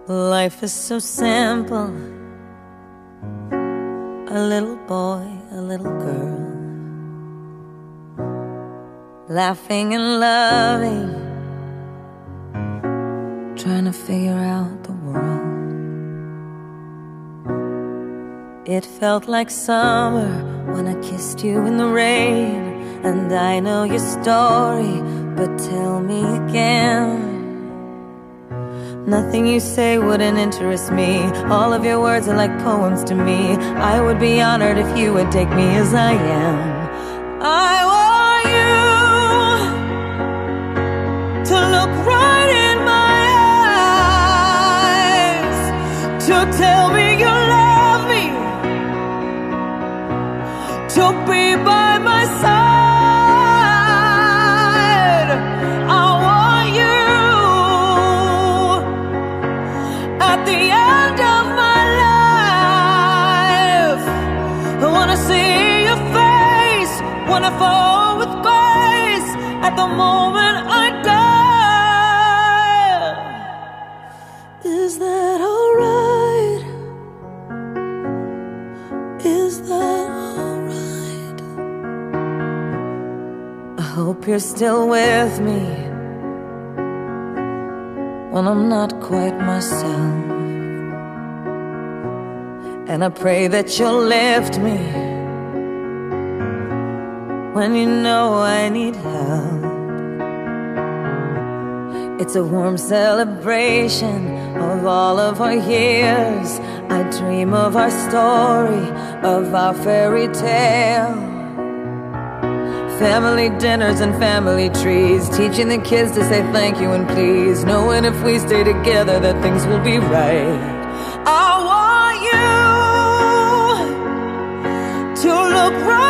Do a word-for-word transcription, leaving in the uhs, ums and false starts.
Life is so simple. A little boy, a little girl, laughing and loving, trying to figure out the world. It felt like summer when I kissed you in the rain. And I know your story, but tell me again. Nothing you say wouldn't interest me. All of your words are like poems to me. I would be honored if you would take me as I am. I want you to look right in my eyes, to tell me you love me, to be by my side. At the end of my life, I wanna see your face, wanna fall with grace at the moment I die. Is that alright? Is that alright? I hope you're still with me when I'm not quite myself. And I pray that you'll lift me when you know I need help. It's a warm celebration of all of our years. I dream of our story, of our fairy tale. Family dinners and family trees, teaching the kids to say thank you and please, knowing if we stay together that things will be right. I want you to look right